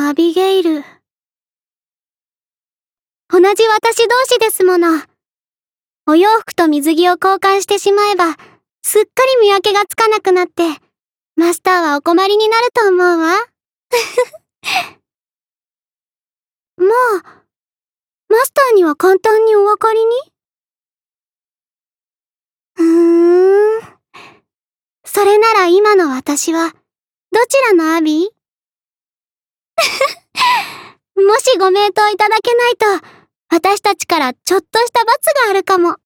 アビゲイル。同じ私同士ですもの。お洋服と水着を交換してしまえば、すっかり見分けがつかなくなって、マスターはお困りになると思うわ。まあ、マスターには簡単にお分かりに？それなら今の私は、どちらのアビー？もしご名答いただけないと、私たちからちょっとした罰があるかも。